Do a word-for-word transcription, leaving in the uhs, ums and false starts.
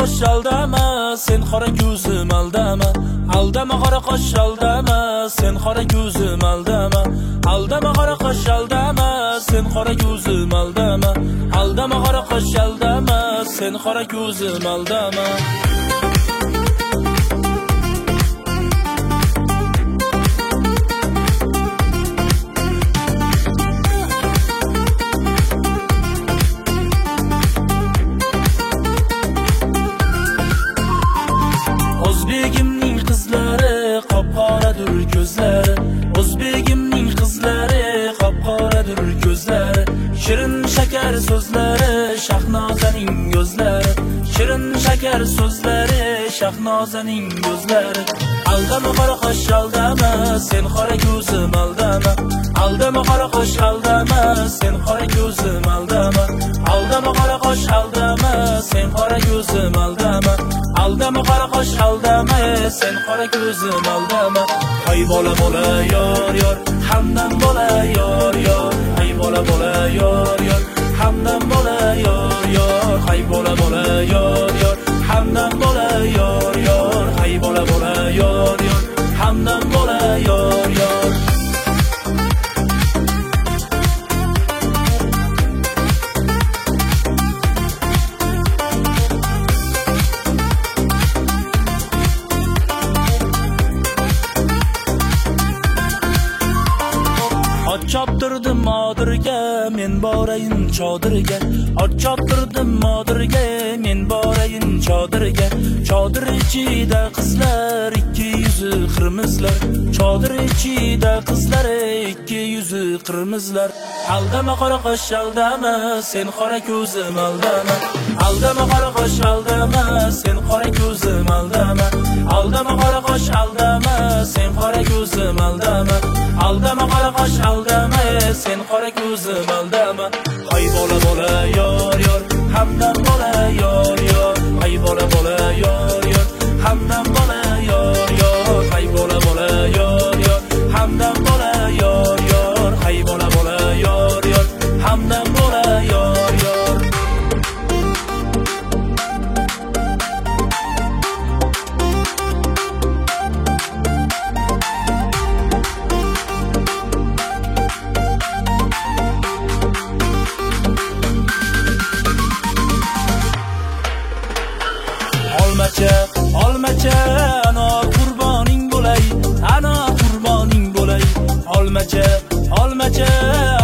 qosh aldama, sen qora ko'zim aldama. Aldama qora qosh aldama, sen qora ko'zim aldama. Aldama qora qosh aldama, sen qora ko'zim aldama. Aldama qora qosh aldama, sen qora ko'zim aldama. O'zbegimning qizlari qop-qoradir ko'zlari. O'zbegimning qizlari qop-qoradir ko'zlari. Shirin shakar so'zlari, Shahnozaning ko'zlari. Shirin shakar so'zlari, Shahnozaning ko'zlari. Aldama qora qosh aldama, sen qora ko'zim aldama. Aldama qora qosh aldama, sen qora ko'zim aldama. Aldama qora qosh aldama, sen qora ko'zim aldama. Aldama qora qosh aldama, sen qora ko'zim aldama. Hay bola bola yor yor, hamdam bola yor yor. Hay bola bola yor yor, hamdam bola yor yor. Hay bola bola yor yor, hamdam bola yor yor. Hay bola bola yor yor, hamdam bola yor yor. Ot choptirdim modirga, men borayin chodirga. Ot choptirdim modirga, men borayin chodirga. Chodir ichida qizlar, ikki yuzi qirmizlar. Chodir ichida qizlar, ikki yuzi qirmizlar. Aldama qora qosh aldama, sen qora ko'zim aldama. Aldama qora qosh aldama, sen qora ko'zim aldama. Aldama qora qosh aldama, sen qora ko'zim aldama. Aldama qora qosh aldama, sen qora ko'zim aldama. Hay bola bola yor yor, hamdam bola yor yor. Hay bola bola yor yor, hamdam bola yor yor. Hay bola bola yor yor, hamdam bola yor yor. Hay bola bola yor yor, hamdam bola yor yor. Olmacha, olmacha, ana qurboning bo'lay, ana qurboning bo'lay. Olmacha, olmacha,